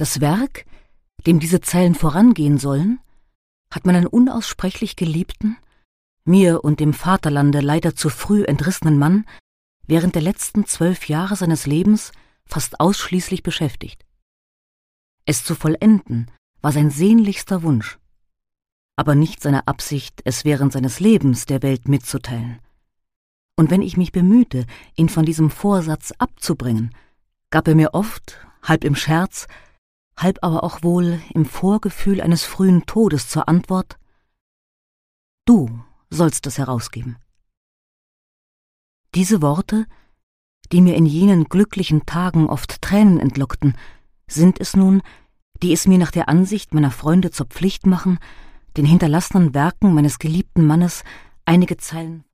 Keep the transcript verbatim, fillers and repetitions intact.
Das Werk, dem diese Zeilen vorangehen sollen, hat meinen unaussprechlich geliebten, mir und dem Vaterlande leider zu früh entrissenen Mann während der letzten zwölf Jahre seines Lebens fast ausschließlich beschäftigt. Es zu vollenden war sein sehnlichster Wunsch, aber nicht seine Absicht, es während seines Lebens der Welt mitzuteilen. Und wenn ich mich bemühte, ihn von diesem Vorsatz abzubringen, gab er mir oft, halb im Scherz, halb aber auch wohl im Vorgefühl eines frühen Todes zur Antwort: »Du sollst es herausgeben.« Diese Worte, die mir in jenen glücklichen Tagen oft Tränen entlockten, sind es nun, die es mir nach der Ansicht meiner Freunde zur Pflicht machen, den hinterlassenen Werken meines geliebten Mannes einige Zeilen